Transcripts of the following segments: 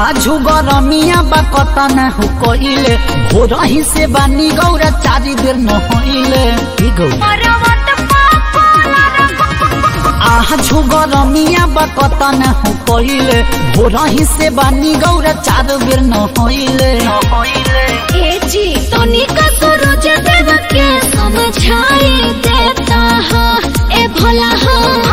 आजू गरमिया बकता न हो कइले भोरही से बानी गौरा 4 देर न होइले आजू गरमिया बकता न हो कइले भोरही से बानी गौरा 4 बेर न होइले ए जी तनिका सूरज देव के समझाई देता है ए भोला हो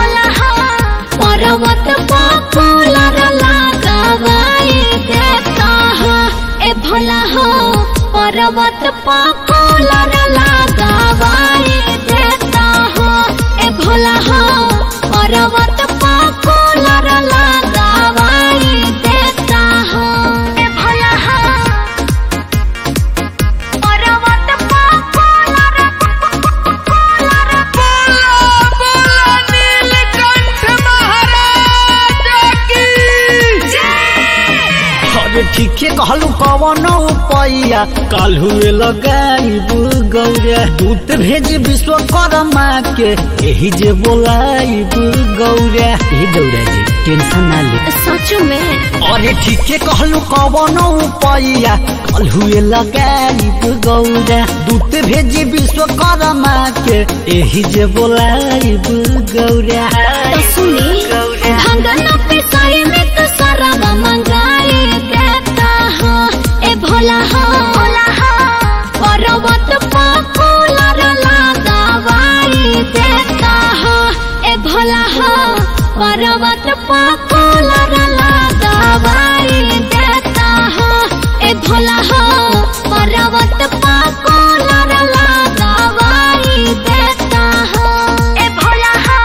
पर्वत पॉपुलर लगावाई देता है ए भोला हो पर्वत पॉपुलर लगावाई देता है ए भोला हो पर्वत पॉपुलर लगावाई देता है ए भोला हो पर्वत पॉपुलर ठीके कहलू कवनो उपाया काल्हू लगाइब गौरा दूत भेज विश्वकर्मा के यही जे बोलाइब गौरा ए गौरा जी टेंशन ना ले सच में अरे ठीके कहलू कवनो उपाया काल्हू लगाइब गौरा दूत भेज विश्वकर्मा के यही जे बोलाइब गौरा तो सुनी भंगन पिसाई में तो सारा मंगाई देता है ए भोला हो पर्वत पॉपुलर लगावाई देता है ए भोला हो पर्वत पॉपुलर लगावाई देता है ए भोला हो पर्वत पॉपुलर लगावाई देता है ए भोला हो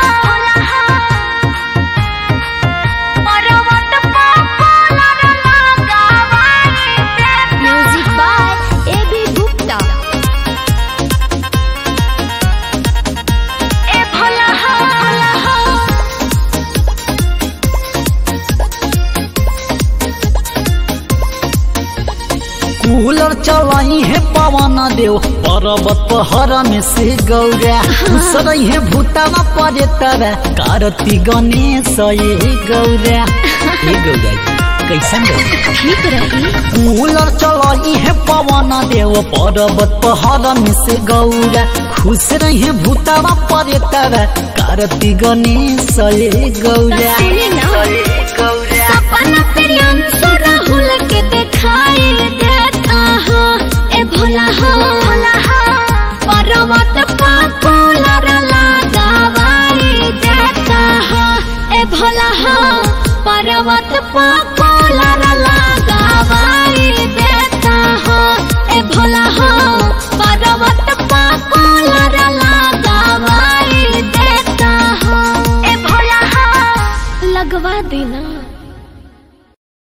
पर्वत पॉपुलर लगावाई देता म्यूजिक बाय ए.बी. गुप्ता ए भोला हो कूलर चलाई है पवन देव पर्वत पहर में से गौरा उसरई है भूतावा परे तरा कारती गणेश ये गौरा कैसन ठीक रही कूलर चलाई है पवन देव पर्वत पहर में से गौरा खुश रही है भूतावा परे तरा कारती गणेश ये गौरा सपना प्रियंशु राहुल के दिखाई देता है ए भोला हो पर्वत पॉपुलर लगावाई देता है ए भोला हो पर्वत पॉपुलर लगावाई देता है ए भोला